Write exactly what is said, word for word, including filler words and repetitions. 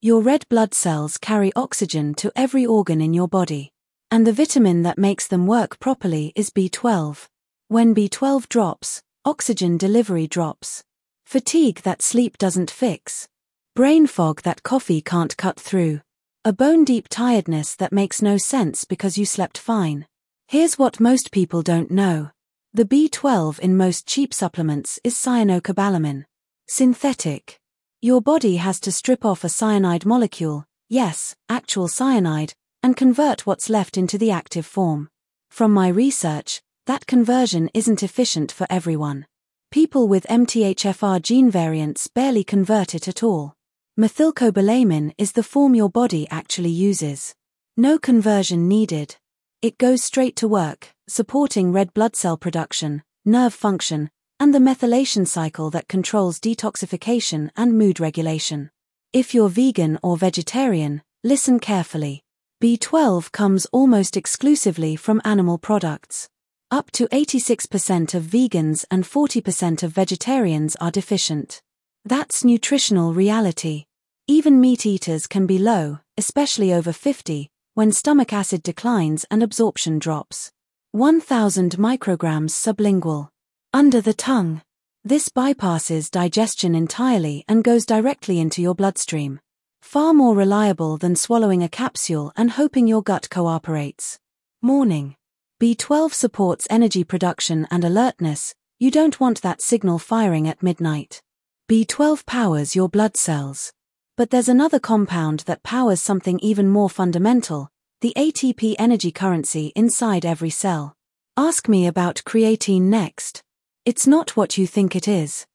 Your red blood cells carry oxygen to every organ in your body. And the vitamin that makes them work properly is B twelve. When B twelve drops, oxygen delivery drops. Fatigue that sleep doesn't fix. Brain fog that coffee can't cut through. A bone-deep tiredness that makes no sense because you slept fine. Here's what most people don't know. The B twelve in most cheap supplements is cyanocobalamin. Synthetic. Your body has to strip off a cyanide molecule, yes, actual cyanide, and convert what's left into the active form. From my research, that conversion isn't efficient for everyone. People with M T H F R gene variants barely convert it at all. Methylcobalamin is the form your body actually uses. No conversion needed. It goes straight to work, supporting red blood cell production, nerve function, and the methylation cycle that controls detoxification and mood regulation. If you're vegan or vegetarian, listen carefully. B twelve comes almost exclusively from animal products. Up to eighty-six percent of vegans and forty percent of vegetarians are deficient. That's nutritional reality. Even meat eaters can be low, especially over fifty, when stomach acid declines and absorption drops. one thousand micrograms sublingual. Under the tongue. This bypasses digestion entirely and goes directly into your bloodstream. Far more reliable than swallowing a capsule and hoping your gut cooperates. Morning. B twelve supports energy production and alertness. You don't want that signal firing at midnight. B twelve powers your blood cells. But there's another compound that powers something even more fundamental, the A T P energy currency inside every cell. Ask me about creatine next. It's not what you think it is.